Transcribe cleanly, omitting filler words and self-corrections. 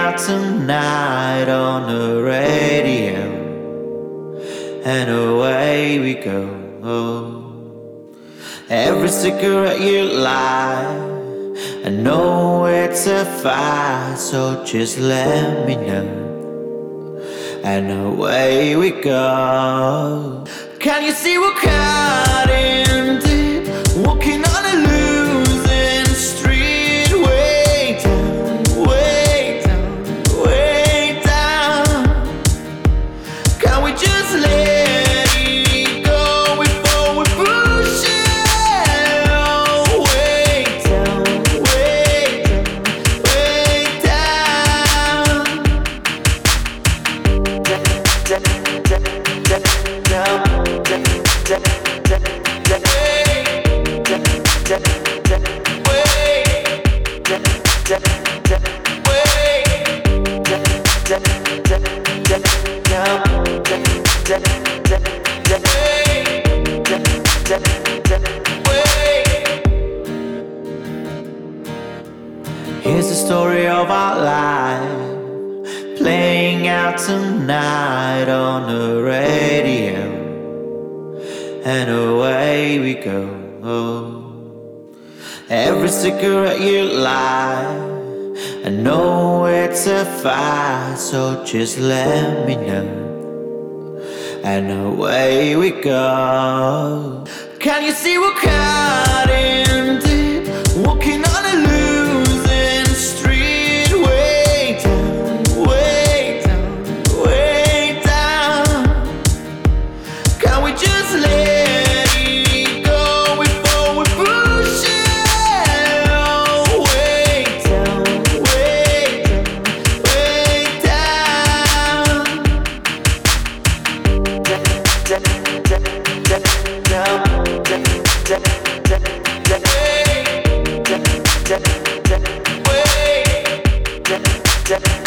out tonight on the radio, and away we go. Every cigarette you light, I know it's a fight, so just let me know, and away we go. Can you see we're caught in deep, walking on a losing street, way down, way down, way down. Can we just let it go before we push it? Way down, way down, Here's the story of our life, playing out tonight on the radio, and away we go. Every cigarette you light, I know it's a fight, so just let me know, and away we go. Can you see we're caught in deep, walking on a losing street, way down, way down, way down. Can we just let it go before we push it? Way down, way down, way down.